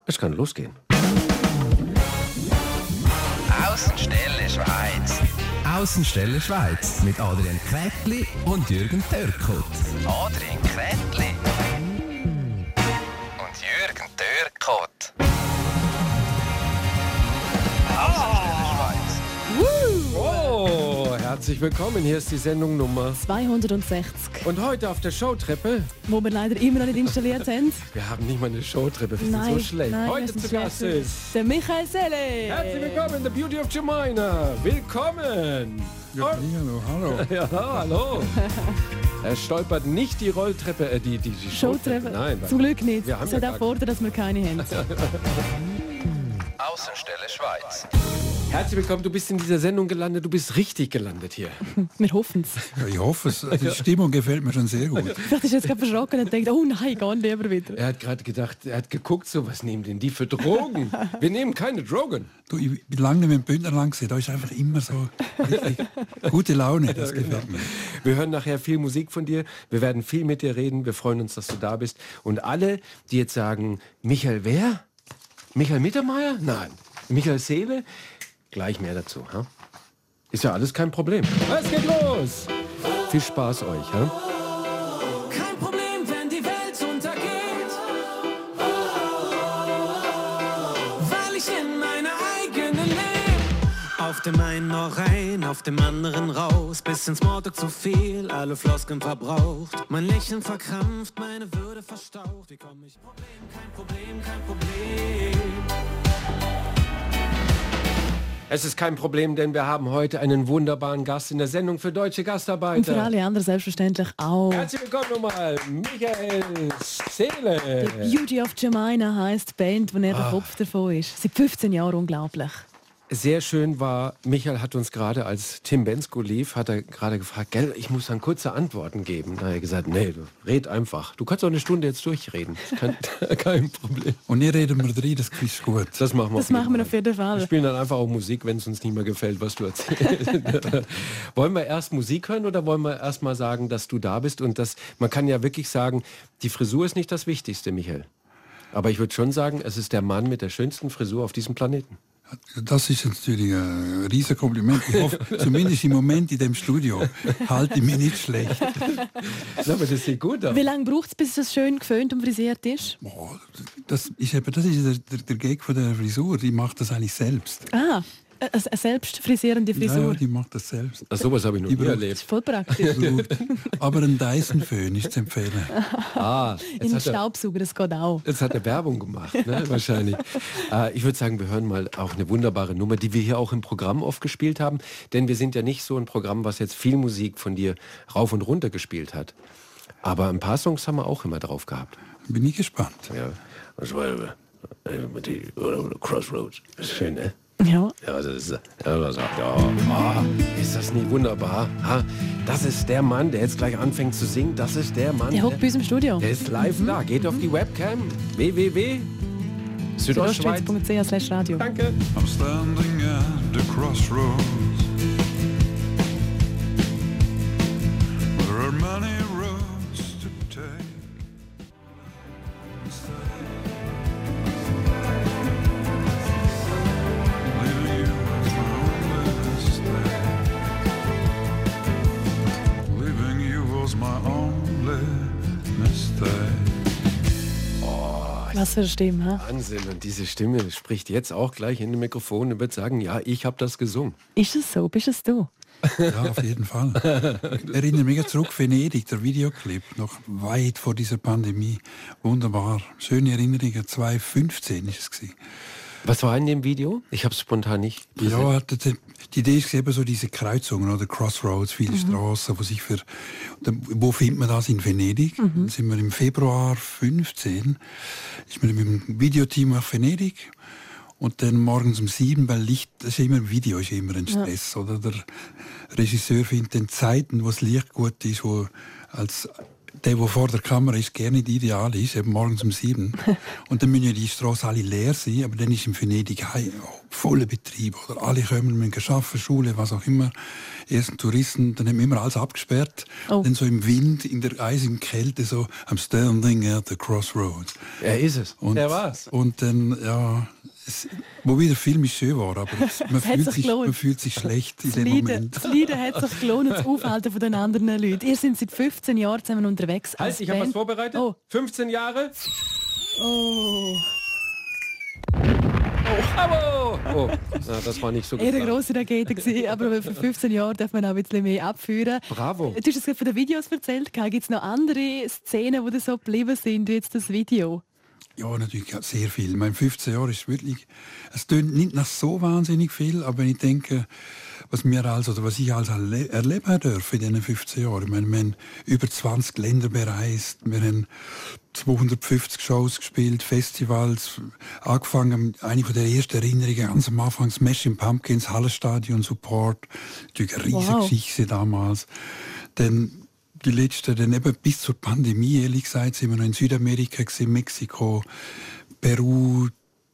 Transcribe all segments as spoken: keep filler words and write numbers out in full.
Es kann losgehen. Außenstelle Schweiz. Außenstelle Schweiz mit Adrian Krätli und Jürgen Törkut. Adrian Krätli und Jürgen Törkut. Außenstelle Schweiz. Oh, herzlich willkommen. Hier ist die Sendung Nummer zweihundertsechzig. Und heute auf der Showtreppe. Wo wir leider immer noch nicht installiert haben. Wir haben nicht mal eine Showtreppe, wir Nein, sind so schlecht. nein, Heute wir zu sind Gast schlecht. ist. Der Michael Selle. Herzlich willkommen, The Beauty of Jemina. Willkommen. Ja, hallo, hallo. Ja, hallo. Er stolpert nicht die Rolltreppe, äh, die, die, die Showtreppe. Nein, Zum Glück nicht. Wir haben Es ja hat gar auch Vorteil, dass wir keine haben. Außenstelle Schweiz. Herzlich willkommen, du bist in dieser Sendung gelandet, du bist richtig gelandet hier. Wir hoffen es. Ja, ich hoffe es. Die Stimmung gefällt mir schon sehr gut. Vielleicht ist er jetzt gerade verschrocken und denkt, oh nein, gar nicht lieber wieder. Er hat gerade gedacht, er hat geguckt, so, was nehmen denn die für Drogen? Wir nehmen keine Drogen. Du, ich bin lange nicht mit dem Bündner lang gesehen. Da ist einfach immer so richtig gute Laune. Das gefällt mir. Wir hören nachher viel Musik von dir. Wir werden viel mit dir reden. Wir freuen uns, dass du da bist. Und alle, die jetzt sagen, Michael wer? Michael Mittermeier? Nein. Michael Selle? Gleich mehr dazu. Ha? Ist ja alles kein Problem. Es geht los. Viel Spaß euch. Ha? Kein Problem, wenn die Welt untergeht, weil ich in meiner eigenen lebe. Auf dem einen noch rein, auf dem anderen raus. Bisschen Smalltalk zu viel, alle Floskeln verbraucht. Mein Lächeln verkrampft, meine Würde verstaucht. Wie komm ich? Problem, kein Problem, kein Problem. Es ist kein Problem, denn wir haben heute einen wunderbaren Gast in der Sendung für deutsche Gastarbeiter. Und für alle anderen selbstverständlich auch. Herzlich willkommen nochmal, Michael Selle. The Beauty of Jemina heisst die Band, wo er der Kopf davon ist. Seit fünfzehn Jahren, unglaublich. Sehr schön war, Michael hat uns gerade, als Tim Bensko lief, hat er gerade gefragt, gell, ich muss dann kurze Antworten geben. Da hat er gesagt, nee, du red einfach. Du kannst auch eine Stunde jetzt durchreden. Kein, kein Problem. Und ihr reden wir drin, das ist gut. Das machen wir, Das machen wir auf jeden Fall. Wir spielen dann einfach auch Musik, wenn es uns nicht mehr gefällt, was du erzählst. Wollen wir erst Musik hören oder wollen wir erst mal sagen, dass du da bist? Und das, man kann ja wirklich sagen, die Frisur ist nicht das Wichtigste, Michael. Aber ich würde schon sagen, es ist der Mann mit der schönsten Frisur auf diesem Planeten. Das ist natürlich ein riesen Kompliment. Ich hoffe, zumindest im Moment in dem Studio halte ich mich nicht schlecht. Ja, aber das sieht gut aus. Wie lange braucht es, bis es schön geföhnt und frisiert ist? Oh, das ist, eben, das ist der, der, der Gag von der Frisur. Die macht das eigentlich selbst. Ah, eine selbst frisierende Frisur. Ja, ja, die macht das selbst. Ach, sowas habe ich noch Die nie braucht- Das erlebt. ist voll praktisch. Aber ein Dyson-Föhn ist zu empfehlen. Ah, In jetzt den hat, er, Staubsauger, das geht auch. jetzt hat er Werbung gemacht, ne? Wahrscheinlich. Äh, ich würde sagen, wir hören mal auch eine wunderbare Nummer, die wir hier auch im Programm oft gespielt haben. Denn wir sind ja nicht so ein Programm, was jetzt viel Musik von dir rauf und runter gespielt hat. Aber ein paar Songs haben wir auch immer drauf gehabt. Bin ich gespannt. Ja, das war äh, die Crossroads. Das ist schön, ne? Ja. Ja, das ist, ja, das sagt, ja, ah, ist das nicht wunderbar? Ha? Das ist der Mann, der jetzt gleich anfängt zu singen. Das ist der Mann, Der hockt bei uns im Studio. der ist live da. Geht auf die Webcam. w w w punkt südostschweiz. südostschweiz punkt c h slash radio. Danke. I'm standing at the crossroads. There are many roads to take. Leaving you was my only mistake. Leaving you was my only mistake. Was für eine Stimme, ha? Wahnsinn. Und diese Stimme spricht jetzt auch gleich in dem Mikrofon und wird sagen, ja, ich habe das gesungen. Ist es so? Bist es du? Ja, auf jeden Fall. Ich erinnere mich zurück, Venedig, der Videoclip, noch weit vor dieser Pandemie. Wunderbar. Schöne Erinnerungen, zweitausendfünfzehn ist es gewesen. Was war in dem Video? Ich habe es spontan nicht präsent. Ja, die, die Idee ist eben so diese Kreuzungen oder Crossroads, viele Straßen, wo sich für, wo findet man das in Venedig? Dann sind wir im Februar fünfzehn, ist man mit dem Videoteam nach Venedig und dann morgens um sieben, weil Licht, das ist immer Video, ist immer ein Stress, ja. Oder der Regisseur findet dann Zeiten, wo das Licht gut ist, wo als der, der vor der Kamera ist, gerne nicht ideal ist, eben morgens um sieben. Und dann müssen ja die Straßen alle leer sein, aber dann ist in Venedig hei, oh, voller Betrieb. Oder alle kommen, müssen arbeiten, Schule, was auch immer. Ersten Touristen, dann haben wir immer alles abgesperrt. Oh. Dann so im Wind, in der eisigen Kälte, so am standing at the crossroads. Er ist es. Und, Er war's. Und dann, ja, es, wo wieder Film ist schön war, aber es, man, Es hat fühlt sich sich, gelohnt. man fühlt sich schlecht in Das dem Leiden, Moment. das Leiden hat sich gelohnt, das Aufhalten von den anderen Leuten. Ihr seid seit fünfzehn Jahren zusammen unterwegs. Halt, als ich habe was Band. vorbereitet. Oh. fünfzehn Jahre. Oh. Bravo! Oh, na, das war nicht so Eher eine geplant. grosse Rakete gewesen, aber für fünfzehn Jahre darf man auch ein bisschen mehr abführen. Bravo. Du hast es gerade von den Videos erzählt. Gibt es noch andere Szenen, die dir so geblieben sind wie jetzt das Video? Ja, natürlich sehr viel. Ich meine, fünfzehn Jahre ist wirklich, es tönt nicht nach so wahnsinnig viel, aber ich denke, was wir also, oder was ich also erle erleben durfte in diesen fünfzehn Jahren. Ich meine, wir haben über zwanzig Länder bereist, wir haben zweihundertfünfzig Shows gespielt, Festivals, angefangen, eine von der ersten Erinnerungen, ganz am Anfang, Smashing Pumpkins, Hallenstadion Support, natürlich eine riesige Wow. Geschichte damals. Dann die letzten, dann eben bis zur Pandemie, ehrlich gesagt, sind wir noch in Südamerika gewesen, Mexiko, Peru,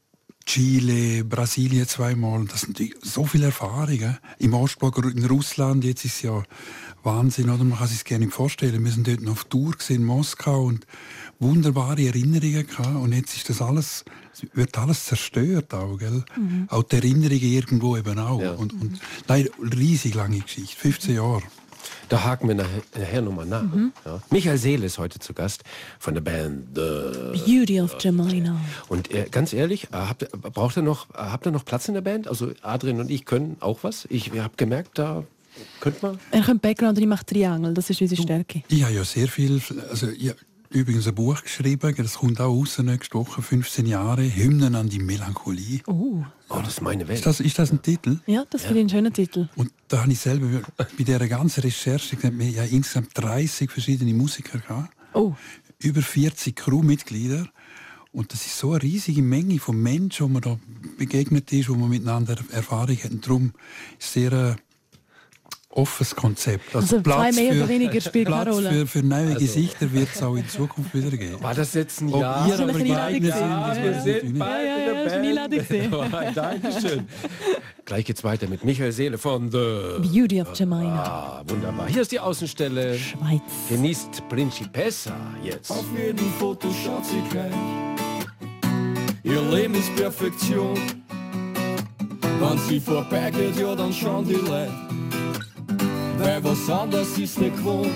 Chile, Brasilien zweimal. Das sind natürlich so viele Erfahrungen. Im Ostblock, in Russland, jetzt ist es ja Wahnsinn, oder? Man kann sich gerne vorstellen. Wir sind dort noch auf Tour gewesen, in Moskau und wunderbare Erinnerungen gehabt. Und jetzt ist das alles, wird alles zerstört auch, gell? Mhm. Auch die Erinnerungen irgendwo eben auch. Ja. Und, und nein, riesig lange Geschichte, fünfzehn Jahre. Da haken wir nachher, nachher nochmal nach. Mhm. Ja. Michael Seele ist heute zu Gast von der Band äh, Beauty of Jemina. Und äh, ganz ehrlich, äh, habt, ihr- braucht ihr noch, äh, habt ihr noch Platz in der Band? Also Adrian und ich können auch was. Ich habe gemerkt, da könnte man. Er kommt Background und ich mache Triangle, das ist unsere Stärke. Ich habe ja sehr viel, also ich habe übrigens ein Buch geschrieben, das kommt auch raus nächste Woche, fünfzehn Jahre, Hymnen an die Melancholie. Oh. Oh, das ist meine Welt. Ist das, ist das ein Titel? Ja, das finde ich einen schönen Titel. Und da habe ich selber bei dieser ganzen Recherche gesagt, wir haben ja insgesamt dreißig verschiedene Musiker gehabt, Oh. über vierzig Crewmitglieder. Und das ist so eine riesige Menge von Menschen, wo man da begegnet ist, wo man miteinander Erfahrung hat. Und darum ist es sehr ein offenes Konzept. Also zwei mehr oder weniger spielt keine Platz Rolle. für, für neue Gesichter wird es auch in Zukunft wieder geben. War das jetzt ein Ob Jahr? ihr Soll aber ich eine geeignet Einladung sind, sehen? das Wir weiß ich sind nicht. bald Ja, ja, in ja, der ist eine Einladung Band. Dankeschön. Gleich geht's weiter mit Michael Seele von The... Beauty of Jemina. Ah, wunderbar. Hier ist die Außenstelle. Schweiz. Genießt Principessa jetzt. Auf jedem Foto schaut sie gleich. Ihr Leben ist Perfektion. Wenn sie vorbeigeht, ja, dann schauen die Leute. Weil was anderes ist nicht gewohnt.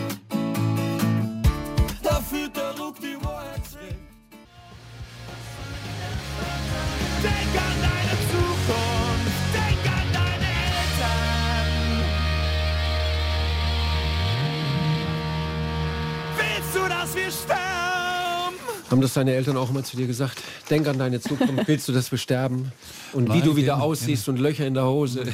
Da fühlt der Ruck die Wahrheit weg. Denk an deine Zukunft. Denk an deine Eltern. Willst du, dass wir sterben? Haben das deine Eltern auch immer zu dir gesagt? Denk an deine Zukunft, willst du, dass wir sterben? Und wie Nein, du wieder gerne, aussiehst und Löcher in der Hose.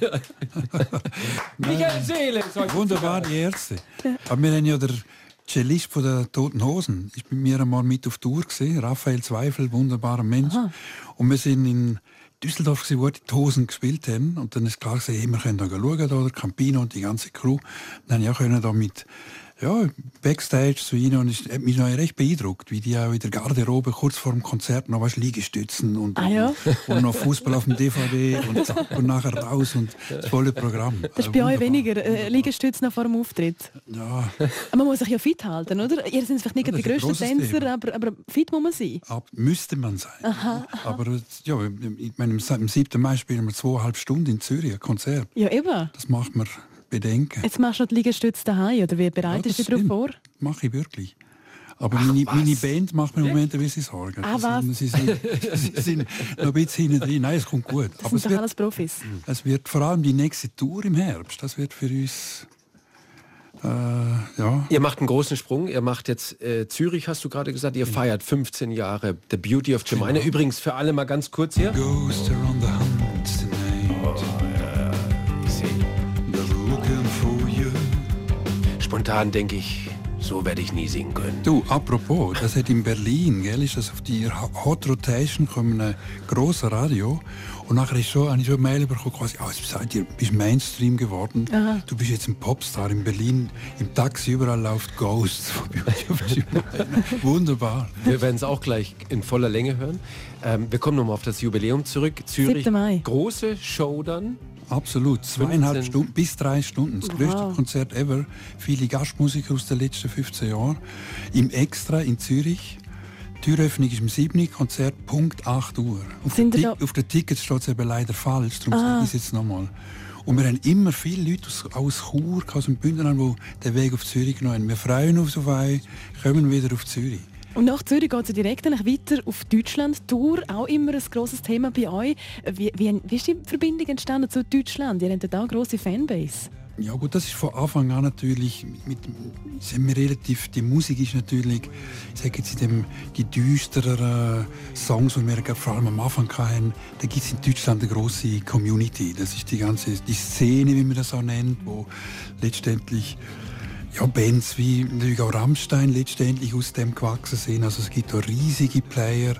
Michael Seele ist heute Wunderbar, die Ärzte. Aber wir haben ja der Cellist von der Toten Hosen. Ich bin mir einmal mit auf Tour gesehen. Raphael Zweifel, wunderbarer Mensch. Aha. Und wir sind in Düsseldorf gewesen, wo die Hosen gespielt haben. Und dann ist klar gesagt, hey, wir können da schauen, da, der Campino und die ganze Crew. Dann ja können da mit ja, Backstage zu ihnen und es hat mich noch recht beeindruckt, wie die auch in der Garderobe kurz vor dem Konzert noch was Liegestützen und, Ah, ja? und noch Fußball auf dem D V D und zack und nachher raus und das volle Programm. Das ist Äh, bei euch wunderbar. weniger äh, Liegestütze noch vor dem Auftritt. Ja, Aber man muss sich ja fit halten, oder? Ihr seid vielleicht nicht Ja, die das ist ein grössten grosses Tänzer, Thema. aber, aber fit muss man sein. ab, müsste man sein. Aber äh, ja, ich meine, am siebten Mai spielen wir zweieinhalb Stunden in Zürich ein Konzert. Ja, eben. Das macht man bedenken. Jetzt machst du noch die Liegestütze daheim, oder wie bereitest du dich darauf vor? Mache ich wirklich. Aber meine, meine Band macht mir im Moment ein bisschen Sorgen. Ah, Sie was? sind, sie, sind, sie sind noch ein bisschen hinten drin. Nein, es kommt gut. Das Aber sind es doch wird, alles Profis. es wird vor allem die nächste Tour im Herbst. Das wird für uns... Äh, ja, Ihr macht einen großen Sprung. Ihr macht jetzt äh, Zürich, hast du gerade gesagt. Ihr feiert fünfzehn Jahre The Beauty of Jemina. Übrigens für alle mal ganz kurz hier. Ghost are on the hunt tonight. Ich sehe. They're looking for you. Spontan denke ich so werde ich nie singen können. Du, apropos, das hat in Berlin, gell, ist das auf die Hot Rotation kommen ein grosser Radio und nachher ist so, habe ich so eine Mail bekommen, quasi, oh, seid ihr, bist Mainstream geworden, Aha. du bist jetzt ein Popstar in Berlin, im Taxi überall läuft Ghosts. Wunderbar. Wir werden es auch gleich in voller Länge hören. Ähm, wir kommen nochmal auf das Jubiläum zurück. Zürich, siebten Mai. große Show dann. Absolut, zweieinhalb fünfzehn Stunden bis drei Stunden. Das größte Wow. Konzert ever. Viele Gastmusiker aus den letzten fünfzehn Jahren. Im Extra in Zürich. Türöffnung ist um sieben Uhr, Konzert Punkt acht Uhr. Auf, Sind den, ihr Ti- auf den Tickets steht es eben leider falsch, darum Ah. sage ich es jetzt nochmal. Und wir haben immer viele Leute aus, aus Chur, aus dem Bündnerland, die den Weg auf Zürich genommen haben. Wir freuen uns auf euch, kommen wieder auf Zürich. Und nach Zürich geht es direkt dann weiter auf Deutschland. Tour, auch immer ein grosses Thema bei euch. Wie, wie, wie ist die Verbindung entstanden zu Deutschland? Ihr habt da eine grosse Fanbase. Ja gut, das ist von Anfang an natürlich, mit, sind wir relativ, die Musik ist natürlich, ich sage jetzt in dem, die düstereren Songs, die wir vor allem am Anfang hatten, da gibt es in Deutschland eine grosse Community. Das ist die ganze, die Szene, wie man das auch nennt, wo letztendlich ja, Bands wie natürlich auch Rammstein letztendlich aus dem gewachsen sind. Also es gibt da riesige Player,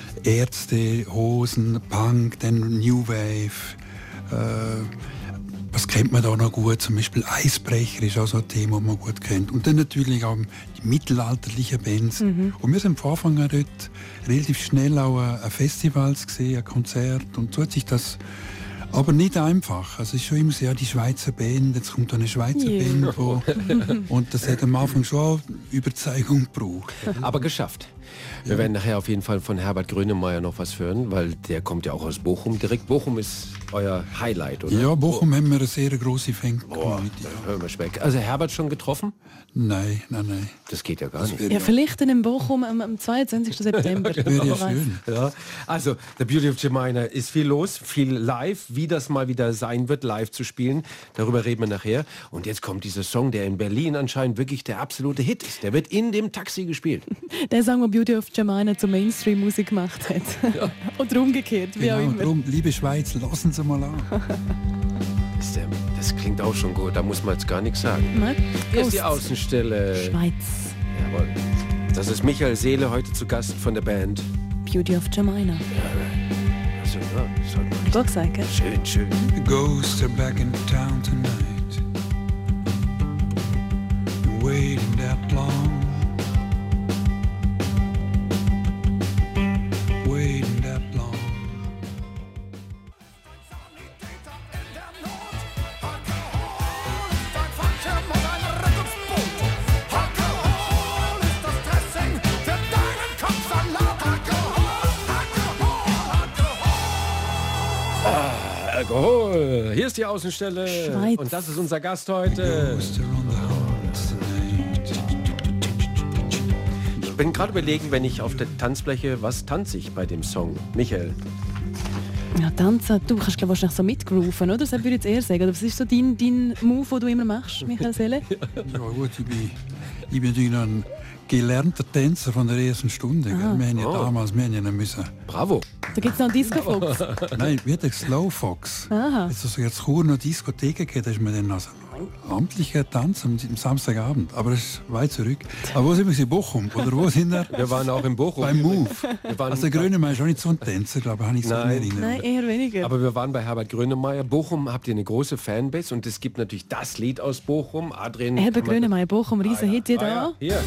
Ärzte, Hosen, Punk, dann New Wave. Äh, was kennt man da noch gut? Zum Beispiel Eisbrecher ist auch so ein Thema, das man gut kennt. Und dann natürlich auch die mittelalterlichen Bands. Mhm. Und wir sind von Anfang an dort relativ schnell auch ein Festivals gesehen, ein Konzert. Und so hat sich das aber nicht einfach. Also es ist schon immer so, ja, die Schweizer Band, jetzt kommt da eine Schweizer Yeah. Band. Wo, und das hat am Anfang schon auch Überzeugung gebraucht. Aber geschafft. Wir werden nachher auf jeden Fall von Herbert Grönemeyer noch was hören, weil der kommt ja auch aus Bochum. Direkt Bochum ist euer Highlight, oder? Ja, Bochum haben wir eine sehr grosse Fan-Community. Dann hören wir Speck. Also Herbert schon getroffen? Nein, nein, nein. Das geht ja gar nicht. wäre Ja, vielleicht dann in Bochum am, am zweiundzwanzigsten September. Wäre ja Wer weiß. schön. Ja, also The Beauty of Jemina ist viel los, viel live, wie das mal wieder sein wird, live zu spielen. Darüber reden wir nachher. Und jetzt kommt dieser Song, der in Berlin anscheinend wirklich der absolute Hit ist. Der wird in dem Taxi gespielt. Der Song, der Beauty of Jemina zur Mainstream-Musik gemacht hat. Oder umgekehrt, wie auch Genau, immer. darum, liebe Schweiz, lassen Sie mal an. Das, ist der- das klingt auch schon gut, da muss man jetzt gar nichts sagen. Nein? Hier ist die Prost. Außenstelle. Schweiz. Jawohl. Das ist Michael Seele, heute zu Gast von der Band. Beauty of Jemina. Also, ja, soll man- Gut gesagt, gell? Schön, schön. The ghosts are back in town tonight. Been waiting that long. Waiting that long. Alkohol. Hier ist die Außenstelle. Schweiz. Und das ist unser Gast heute. Ghosts are on the hunt tonight. Ich bin gerade überlegen, wenn ich auf der Tanzfläche, was tanze ich bei dem Song? Michael. Ja, tanzen, du kannst glaube ich wahrscheinlich so mitgrooven, oder? Das würde ich jetzt eher sagen. Oder was ist so dein, dein Move, den du immer machst, Michael Seele? Ja gut, ich bin, ich bin natürlich noch ein gelernter Tänzer von der ersten Stunde. Gell? Wir haben ja Oh. damals, wir haben ja noch müssen. Bravo. Da gibt es noch einen Disco-Fox. Nein, wie der Slow Fox. Aha. Jetzt also jetzt Chur noch Diskotheken geht, da ist man dann also amtlicher Tanz am, am Samstagabend. Aber das ist weit zurück. Aber wo sind wir? In Bochum? Oder wo sind wir? Wir waren auch in Bochum. Beim Move. Wir waren Also der Grönemeyer ist auch nicht so ein Tänzer, glaube ich, habe ich so in Nein. Erinnerung. Nein, eher weniger. Aber wir waren bei Herbert Grönemeyer. Bochum habt ihr eine große Fanbase und es gibt natürlich das Lied aus Bochum. Adrian. Herbert kann man- Grönemeyer, Bochum, riesen Hit, ihr Ah, da? ja. Hier.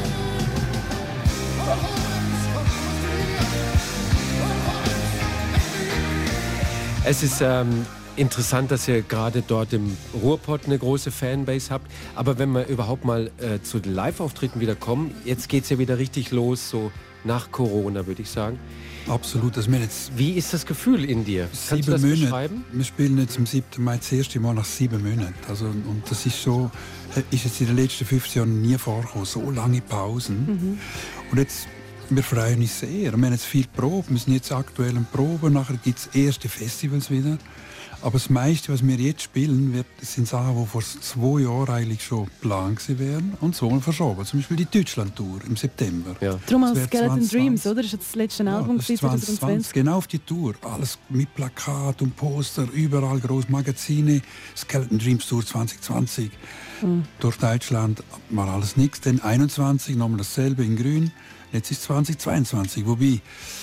Es ist ähm, interessant, dass ihr gerade dort im Ruhrpott eine große Fanbase habt. Aber wenn wir überhaupt mal äh, zu den Live-Auftritten wieder kommen, jetzt geht es ja wieder richtig los, so nach Corona, würde ich sagen. Absolut. Das wir jetzt Wie ist das Gefühl in dir? Kannst du sieben das Monate. beschreiben? Wir spielen jetzt am siebten Mai das erste Mal nach sieben Monaten. Also, und das ist so, ist jetzt in den letzten fünfzehn Jahren nie vorgekommen. So lange Pausen. Und jetzt wir freuen uns sehr. Wir haben jetzt viel Proben, wir sind jetzt aktuell am Proben, nachher gibt es erste Festivals wieder. Aber das meiste, was wir jetzt spielen, wird, sind Sachen, die vor zwei Jahren eigentlich schon geplant wären und so verschoben. Zum Beispiel die Deutschland-Tour im September. Ja. Darum auch Skeleton Dreams, oder? Das ist das letzte ja, Album das ist zwanzig zwanzig zwanzig. zwanzig, genau auf die Tour. Alles mit Plakat und Poster, überall groß Magazine. Skeleton Dreams Tour zwanzig zwanzig. Mhm. Durch Deutschland war alles nichts. Dann einundzwanzig nochmal dasselbe in Grün. Jetzt ist zwanzig zweiundzwanzig. Wobei,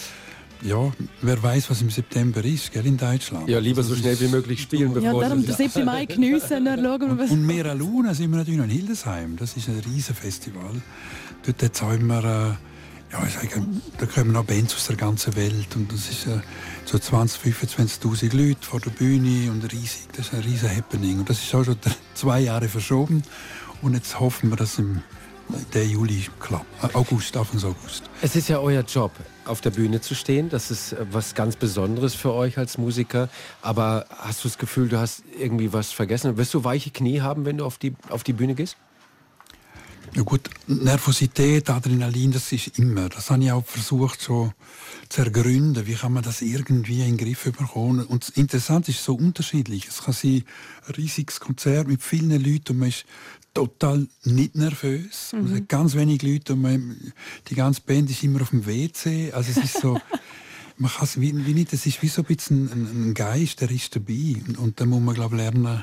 ja, wer weiß, was im September ist, gell, in Deutschland. Ja, lieber so schnell wie möglich spielen, Ja, bevor darum es- den siebten Mai geniessen. Dann schauen wir, was... Und Mera Luna sind wir natürlich noch in Hildesheim. Das ist ein riesen Festival. Dort jetzt haben wir, äh, ja, ich sage, da kommen noch Bands aus der ganzen Welt. Und das ist äh, so zwanzig, fünfundzwanzigtausend Leute vor der Bühne und riesig. Das ist ein riesen Happening. Und das ist auch schon zwei Jahre verschoben. Und jetzt hoffen wir, dass es im der Juli klappt. August, Anfang August. Es ist ja euer Job, auf der Bühne zu stehen. Das ist äh, was ganz Besonderes für euch als Musiker. Aber hast du das Gefühl, du hast irgendwie was vergessen? Wirst du weiche Knie haben, wenn du auf die, auf die Bühne gehst? Ja gut, Nervosität, Adrenalin, das ist immer. Das habe ich auch versucht so zu ergründen. Wie kann man das irgendwie in den Griff bekommen? Und das Interessante ist so unterschiedlich. Es kann sein, ein riesiges Konzert mit vielen Leuten und man ist total nicht nervös. Mhm. Es hat ganz wenig Leute und man, die ganze Band ist immer auf dem W C. Also es ist so, man kann es wie, wie nicht, es ist wie so ein bisschen ein, ein Geist, der ist dabei. Und, und da muss man, glaube ich, lernen,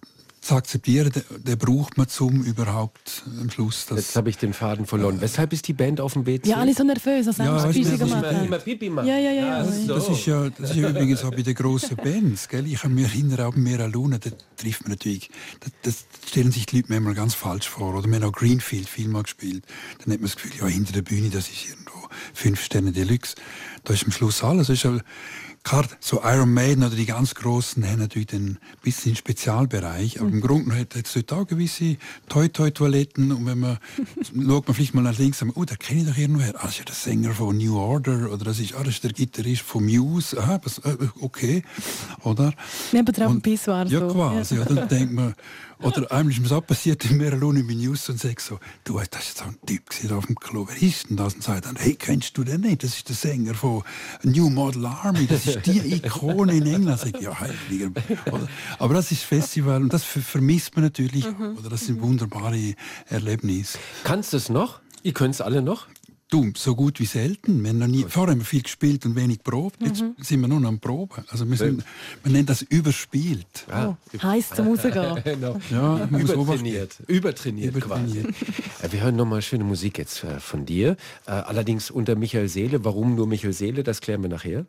zu akzeptieren, den, den braucht man zum überhaupt am Schluss. Das Jetzt habe ich den Faden verloren. Weshalb ist die Band auf dem W C? Ja, alle so nervös, als Ja, ja, weißt du, Spiele das ist gemacht immer, haben. immer Pipi machen. Ja, ja, ja. Ach so. Das ist ja, das ist ja übrigens auch bei den grossen Bands. Gell? Ich kann mich erinnern, auch bei Mera Luna, da trifft man natürlich, das, das stellen sich die Leute manchmal ganz falsch vor. Oder wir haben auch Greenfield viel mal gespielt. Dann hat man das Gefühl, ja, hinter der Bühne, das ist irgendwo fünf Sterne Deluxe. Da ist am Schluss alles. Das ist ja, gerade so Iron Maiden oder die ganz Grossen haben natürlich ein bisschen einen Spezialbereich. Aber im Grunde hat es dort auch gewisse Toi-Toi-Toiletten. Und wenn man, schaut man vielleicht mal nach links, sagt man, oh, da kenne ich doch irgendwoher. Ah, das ist ja der Sänger von New Order. Oder das ist, ah, das ist der Gitarrist von Muse. Aha, was, äh, okay. Oder? Nebendran am Und- Pissoir. Ja, so. quasi. Ja. Dann denkt man, oder einmal ist mir so passiert in Mera Luna in News und sagt so, du, das ist jetzt auch ein Typ gewesen auf dem Klo. Wer ist denn das? Und sagt dann, hey, kennst du den nicht? Das ist der Sänger von New Model Army. Das ist die Ikone in England. Sag ich, ja, heiliger. Oder, aber das ist Festival und das ver- vermisst man natürlich. Oder das sind wunderbare Erlebnisse. Kannst du es noch? Ihr könnt es alle noch? Du, so gut wie selten. Wir haben noch nie, vorher haben wir viel gespielt und wenig probt. Jetzt sind wir nur noch am Proben. Also wir, sind, wir nennen das überspielt. Ja. Heiß zum Rausgehen. Genau. Ja, muss Übertrainiert. Übertrainiert, Übertrainiert. quasi. Äh, Wir hören nochmal schöne Musik jetzt äh, von dir. Äh, allerdings unter Michael Seele. Warum nur Michael Seele? Das klären wir nachher.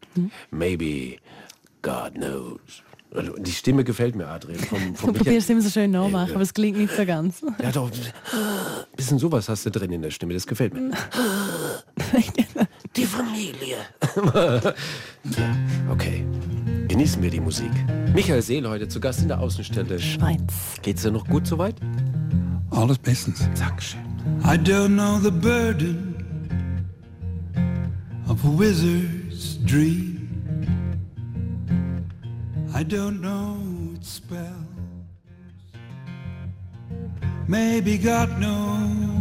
Maybe God knows. Also, die Stimme gefällt mir, Adrian. Vom, vom Du Michael. probierst es immer so schön nachmachen, aber es klingt nicht so ganz. Ja, doch. Ein bisschen sowas hast du drin in der Stimme. Das gefällt mir. Die Familie. Okay. Genießen wir die Musik. Michael Seele heute zu Gast in der Außenstelle. Schweiz. Geht's dir noch gut soweit? Alles bestens. Dankeschön. I don't know the burden of a wizard's dream. I don't know its spell. Maybe God knows.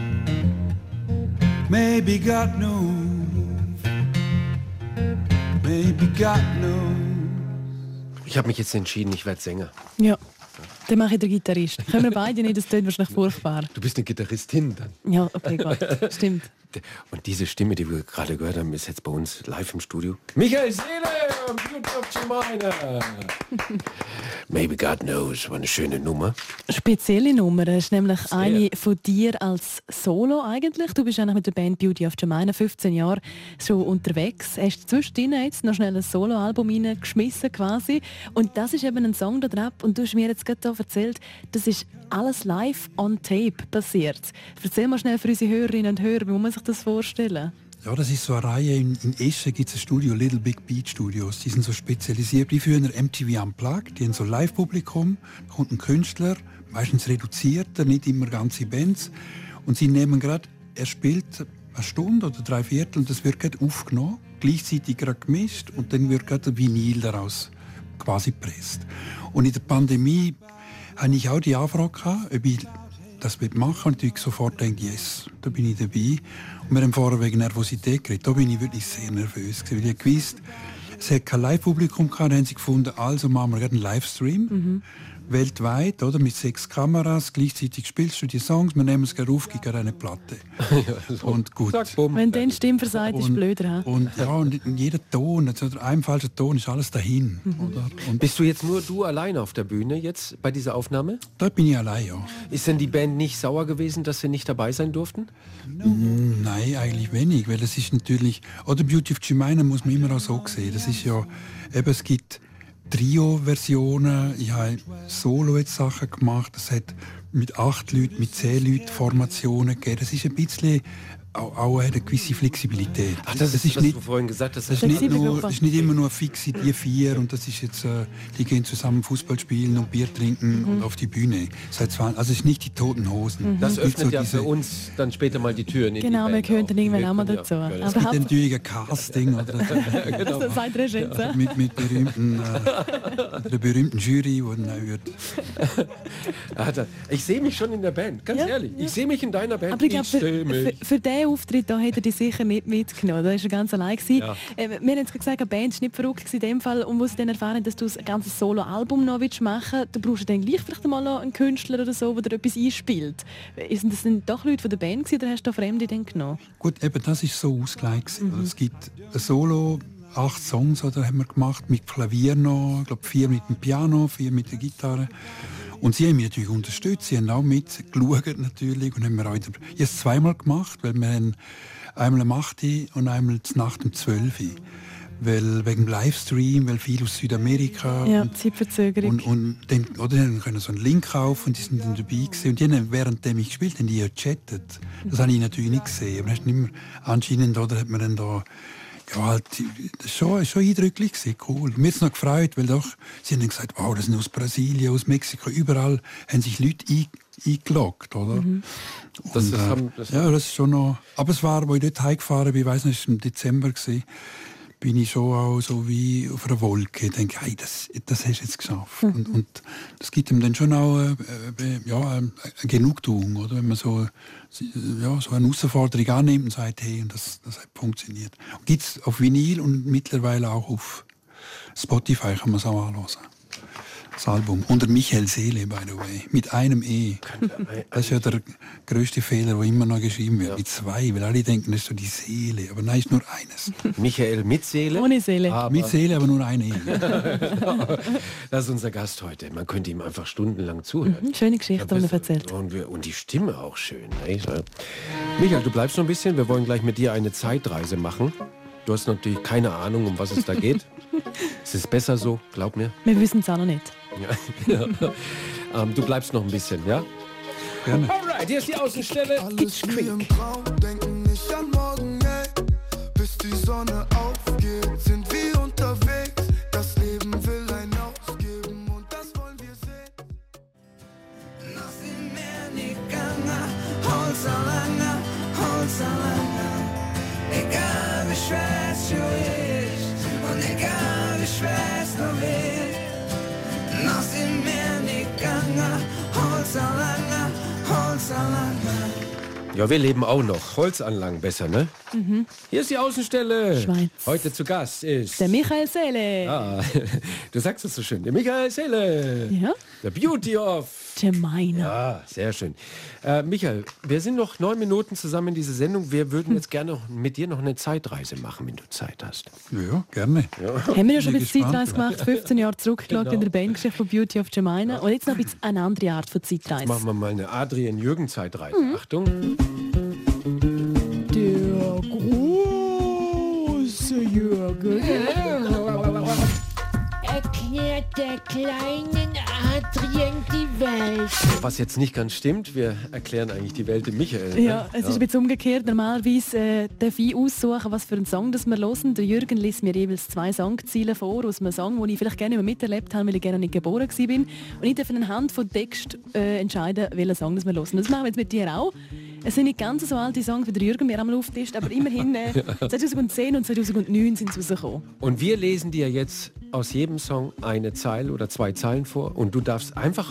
Maybe God knows. Maybe God knows. Ich habe mich jetzt entschieden, ich werde Sänger. Ja, dann mache ich den Gitarrist. Können wir beide nicht, das klingt wahrscheinlich furchtbar. Du bist eine Gitarristin dann. Ja, okay, gut. Stimmt. Und diese Stimme, die wir gerade gehört haben, ist jetzt bei uns live im Studio. Michael Seele, Beauty of Jemina. Maybe God knows, war eine schöne Nummer. Spezielle Nummer. Das ist nämlich Sehr. eine von dir als Solo eigentlich. Du bist eigentlich mit der Band Beauty of Jemina fünfzehn Jahre schon unterwegs. Hast zwischendrin jetzt noch schnell ein Soloalbum reingeschmissen quasi. Und das ist eben ein Song da drauf. Und du hast mir jetzt gerade hier erzählt, das ist alles live on tape passiert. Erzähl mal schnell für unsere Hörerinnen und Hörer, wie muss man sich das vorstellen? Ja, das ist so eine Reihe. In, in Eschen gibt es ein Studio, Little Big Beat Studios. Die sind so spezialisiert. Die führen M T V Unplugged. Die haben so Live-Publikum. Da kommt ein Künstler, meistens reduzierter, nicht immer ganze Bands. Und sie nehmen gerade, er spielt eine Stunde oder drei Viertel und das wird gerade aufgenommen, gleichzeitig gerade gemischt und dann wird gerade ein Vinyl daraus quasi gepresst. Und in der Pandemie hatte ich auch die Anfrage gehabt, ob ich das machen und ich sofort denke, yes, da bin ich dabei. Und wir haben vorher wegen Nervosität geredet, da bin ich wirklich sehr nervös gewesen, weil ich gewusst, es hat kein Live-Publikum gehabt, dann haben sie gefunden, also machen wir einen Livestream. Mhm. Weltweit, oder, mit sechs Kameras, gleichzeitig spielst du die Songs, wir nehmen es gerade auf, geben eine Platte. Ja, so. Und gut. Sag, bumm. Wenn dann Stimme versagt, ist Und- blöder. He? Und, ja, und jeder Ton, also ein falscher Ton ist alles dahin. Mhm. Oder? Und Bist du jetzt nur du alleine auf der Bühne jetzt bei dieser Aufnahme? da bin ich allein, ja. Ist denn die Band nicht sauer gewesen, dass sie nicht dabei sein durften? Mm, Nein, eigentlich wenig, weil es ist natürlich, oder Beauty of Jemima muss man immer auch so sehen. Das ist ja, eben, es gibt Trio-Versionen, ich habe Solo jetzt Sachen gemacht, es hat mit acht Leuten, mit zehn Leuten Formationen gegeben. Das ist ein bisschen auch, auch eine gewisse Flexibilität. Ach, das, ist, was du vorhin gesagt hast. Das ist, nicht nur, das ist nicht immer nur fixe die vier und das ist jetzt, äh, die gehen zusammen Fußball spielen und Bier trinken Mhm. und auf die Bühne. Seit zwei, also es ist nicht die Toten Hosen. Das Es gibt öffnet so ja diese- für uns dann später mal die Türen in Genau, die wir Band gehören auch. dann irgendwann Wir auch mal können dazu. Ja, Aber ja, Es gibt Haupt- natürlich ein Casting oder genau. Das sagt er jetzt, ja. mit, mit berühmten, äh, der berühmten Jury, wo dann auch wird. Ah, da- Ich sehe mich schon in der Band, ganz Ja, ehrlich. ja. Ich sehe mich in deiner Band. Aber ich glaube, seh für, mich. für, für diesen Auftritt da hat er dich sicher nicht mitgenommen. Da war er ganz allein. gewesen. Ja. Äh, wir haben jetzt gesagt, eine Band war nicht verrückt gewesen in dem Fall. Und wo sie dann erfahren, dass du ein ganzes Solo-Album noch willst machen willst, du brauchst dann gleich vielleicht mal noch einen Künstler oder so, der dir etwas einspielt. Sind das denn doch Leute von der Band gewesen, oder hast du da Fremde dann genommen? Gut, eben das ist so ausgelegt. Mhm. Es gibt ein Solo, acht Songs oder, haben wir gemacht, mit Klavier noch, ich glaube vier mit dem Piano, vier mit der Gitarre. Und sie haben mich natürlich unterstützt, sie haben auch mitgeschaut natürlich und haben wir auch wieder, ich habe es zweimal gemacht, weil wir haben einmal um acht Uhr und einmal zur Nacht um zwölf Uhr. Weil wegen dem Livestream, weil viel aus Südamerika Ja, und, Zeitverzögerung. und, und dann, oder dann können so einen Link kaufen und die sind dann dabei gewesen. Und die haben, währenddem ich gespielt habe, die ja gechattet. Das habe ich natürlich nicht gesehen. Aber das ist nicht mehr, anscheinend oder, hat man dann da ja, halt, das ist schon, schon eindrücklich gewesen, cool. Mir hat es noch gefreut, weil doch, sie haben dann gesagt, wow, das sind aus Brasilien, aus Mexiko, überall haben sich Leute ein, eingeloggt, oder? Mhm. Das Und, ist- äh, haben- das- ja, das ist schon noch, aber es war, wo ich dort heimgefahren bin, ich weiss nicht, es war im Dezember gewesen, bin ich schon auch so wie auf einer Wolke. Ich denke, hey, das, das hast du jetzt geschafft. Mhm. Und, und das gibt ihm dann schon auch äh, äh, ja, eine Genugtuung, oder? Wenn man so, ja, so eine Herausforderung annimmt und sagt, hey, und das, das hat funktioniert. Gibt es auf Vinyl und mittlerweile auch auf Spotify, kann man es auch anhören. Das Album. Unter Michael Seele, by the way. Mit einem E. Das ist ja der größte Fehler, der immer noch geschrieben wird. Ja. Mit zwei, weil alle denken, das ist so die Seele. Aber nein, ist nur eines. Michael mit Seele. Ohne Seele. Aber Mit Seele, aber nur ein E. das ist unser Gast heute. Man könnte ihm einfach stundenlang zuhören. Mhm, schöne Geschichte, die er erzählt. Und, wir, und die Stimme auch schön. Nicht? Michael, du bleibst noch ein bisschen. Wir wollen gleich mit dir eine Zeitreise machen. Du hast natürlich keine Ahnung, um was es da geht. Es ist besser so, glaub mir. Wir wissen es auch noch nicht. Ja. ähm, du bleibst noch ein bisschen, ja? Gerne. Alright, hier ist die Außenstelle. Alles wie im Traum, denken nicht an morgen, ey. Bis die Sonne aufgeht, sind wir unterwegs. Das Leben will ein ausgeben und das wollen wir sehen. Noch viel mehr nicht gegangen, Holz alanger, Holz alanger. Egal wie schwer es schon ist und egal wie schwer es noch wird. Noch viel mehr nicht gegangen, Holz alanger, Holz alanger. Ja, wir leben auch noch. Holzanlagen besser, ne? Mhm. Hier ist die Außenstelle. Schweiz. Heute zu Gast ist... Der Michael Seele. Ah, du sagst es so schön. Der Michael Seele. Ja. Der Beauty of... Jemina. Ja, sehr schön. Äh, Michael, wir sind noch neun Minuten zusammen in dieser Sendung. Wir würden jetzt gerne noch mit dir noch eine Zeitreise machen, wenn du Zeit hast. Ja, gerne. Haben wir ja schon ein Bin bisschen gespannt. Zeitreise gemacht, fünfzehn Jahre zurückgeschaut Genau. in der Bandgeschichte von Beauty of Jemina. Und jetzt noch ein bisschen eine andere Art von Zeitreise. Machen wir mal eine Adrian-Jürgen-Zeitreise. Achtung. Der große Jürgen. Erklärt der kleinen Adrien die Welt. Was jetzt nicht ganz stimmt, wir erklären eigentlich die Welt dem Michael. Ne? Ja, es ist ein bisschen umgekehrt. Normalerweise äh, darf ich aussuchen, was für einen Song das wir hören. Der Jürgen liest mir jeweils zwei Songziele vor aus einem Song, den ich vielleicht gerne miterlebt habe, weil ich gerne nicht geboren war. Und ich darf anhand von Text äh, entscheiden, welchen Song das wir hören. Das machen wir jetzt mit dir auch. Es sind nicht ganz so alte Songs, wie der Jürgen mir einmal auftischt, aber immerhin äh, zweitausendzehn und zweitausendneun sind sie rausgekommen. Und wir lesen dir jetzt aus jedem Song eine Zeile oder zwei Zeilen vor und du darfst einfach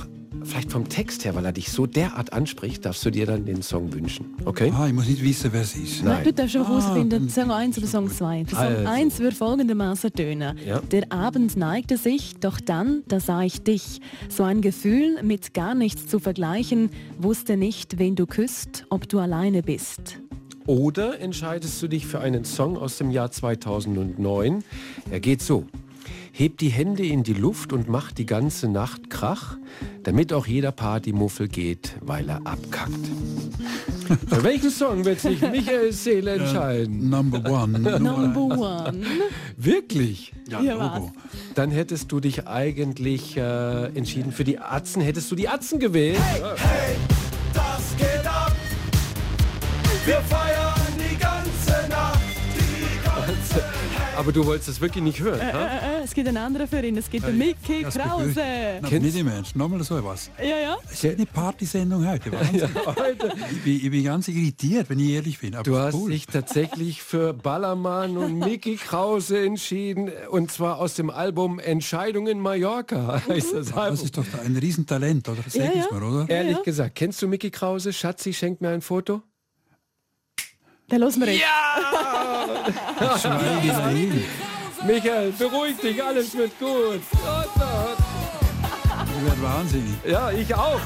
vielleicht vom Text her, weil er dich so derart anspricht, darfst du dir dann den Song wünschen. Okay? Ah, ich muss nicht wissen, wer es ist. Nein. Du darfst auch Ah, herausfinden, Song eins oder Song zwei. Der Song Also. eins würde folgendermaßen tönen. Ja. Der Abend neigte sich, doch dann, da sah ich dich. So ein Gefühl, mit gar nichts zu vergleichen, wusste nicht, wen du küsst, ob du alleine bist. Oder entscheidest du dich für einen Song aus dem Jahr zweitausendneun? Er geht so. Hebt die Hände in die Luft und macht die ganze Nacht Krach, damit auch jeder Partymuffel geht, weil er abkackt. Für welchen Song wird sich Michael Seele entscheiden? Number one. Number one. Wirklich? Ja, Ja, Logo. Dann hättest du dich eigentlich äh, entschieden für die Atzen. Hättest du die Atzen gewählt? Hey, das geht ab. Wir feiern die ganze Nacht. Die ganze Aber du wolltest es wirklich nicht hören, Äh, ha? äh, äh, es gibt einen anderen für ihn, es gibt den Mickey Das Krause. befürchte- Na, Kennst- nicht im Ernst, nochmal so etwas. Ja, ja. Es ist eine Partysendung heute, Wahnsinn. ich, bin, ich bin ganz irritiert, wenn ich ehrlich bin. Aber Du hast cool. dich tatsächlich für Ballermann und Mickey Krause entschieden. Und zwar aus dem Album Entscheidung in Mallorca heißt das Das Album. ist doch ein Riesentalent, oder? Sag Ja, ich's ja. mal, oder? Ehrlich Ja. gesagt, kennst du Mickey Krause? Schatzi, schenk mir ein Foto. Dann los wir jetzt. Schweige dahin. Michael, beruhig dich, alles wird gut. Gott, Gott. Ich werde wahnsinnig. Ja, ich auch.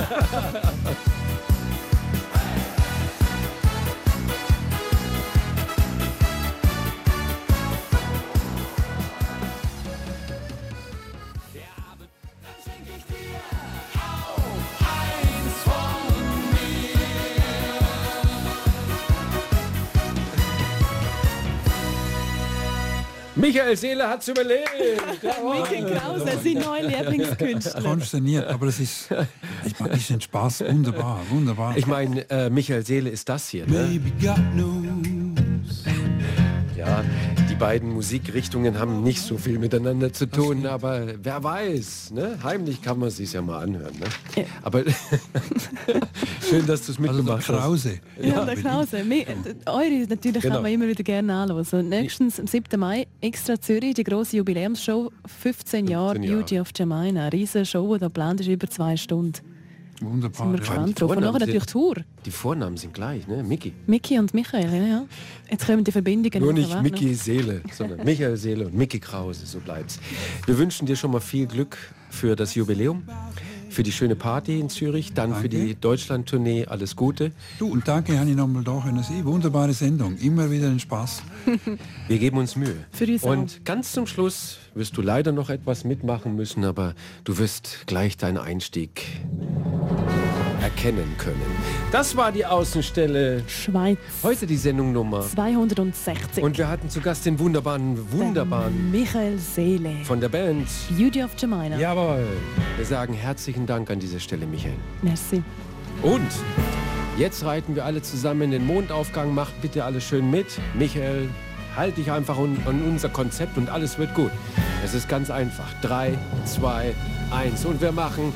Michael Seele hat's überlebt. Jawohl. Mickey Krause, sein neuer Lieblingskünstler. Konsterniert, aber das ist, ich mache ein bisschen Spaß. Wunderbar, wunderbar. Ich meine, äh, Michael Seele ist das hier. Ne? Baby got news. Ja, die beiden Musikrichtungen haben nicht so viel miteinander zu tun, aber wer weiß, ne? Heimlich kann man es sich ja mal anhören. Ne? Ja. Aber schön, dass du es Also der mitgemacht hast. Krause. Ja, der Krause. Mi- Eure natürlich Genau. kann man immer wieder gerne anschauen. Und nächstens am siebten Mai extra Zürich, die grosse Jubiläumsshow, fünfzehn Jahre fünfzehn Jahre. Beauty of Jemima. Eine riesige Show, die da geplant ist, über zwei Stunden. Wunderbar. Sind wir ja. gespannt drauf. Und Vornamen nachher natürlich sind- Tour. Die Vornamen sind gleich, ne? Mickey. Mickey und Michael, ja, ja. Jetzt kommen die Verbindungen. Nur nachher, nicht wa? Mickey Seele, sondern Michael Seele und Mickey Krause, so bleibt's. Wir wünschen dir schon mal viel Glück für das Jubiläum, für die schöne Party in Zürich, dann für Danke. die Deutschland-Tournee alles Gute. Du, und danke, habe ich nochmal da können sehen. Wunderbare Sendung. Immer wieder ein Spaß. Wir geben uns Mühe. Für uns Und ganz zum Schluss wirst du leider noch etwas mitmachen müssen, aber du wirst gleich deinen Einstieg erkennen können. Das war die Außenstelle. Schweiz Heute die Sendung Nummer. zweihundertsechzig. Und wir hatten zu Gast den wunderbaren, wunderbaren Michael Seele. von der Band. Beauty of Jemima. Jawohl. Wir sagen herzlichen Dank an dieser Stelle, Michael. Merci. Und jetzt reiten wir alle zusammen in den Mondaufgang. Macht bitte alles schön mit. Michael, halt dich einfach an, an unser Konzept und alles wird gut. Es ist ganz einfach. Drei, zwei, eins. Und wir machen...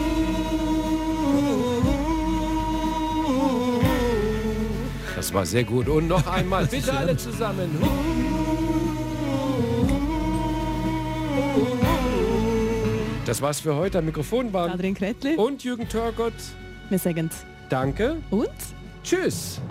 Das war sehr gut. Und noch einmal. Bitte alle zusammen. Das war's für heute. Am Mikrofon waren Adrian Kretli. und Jürgen Törgott. Wir sagen Danke. und? Tschüss.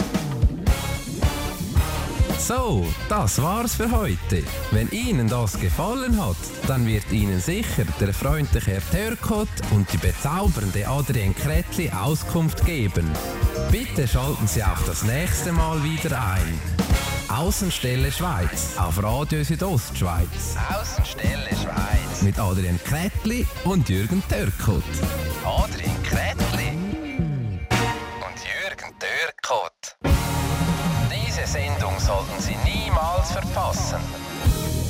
So, das war's für heute. Wenn Ihnen das gefallen hat, dann wird Ihnen sicher der freundliche Herr Törkot und die bezaubernde Adrienne Kretli Auskunft geben. Bitte schalten Sie auch das nächste Mal wieder ein. Außenstelle Schweiz auf Radio Südostschweiz Außenstelle Schweiz. mit Adrienne Kretli und Jürgen Törkot. Adrian Kretli und Jürgen Dörkot. Diese Sendung sollten Sie niemals verpassen.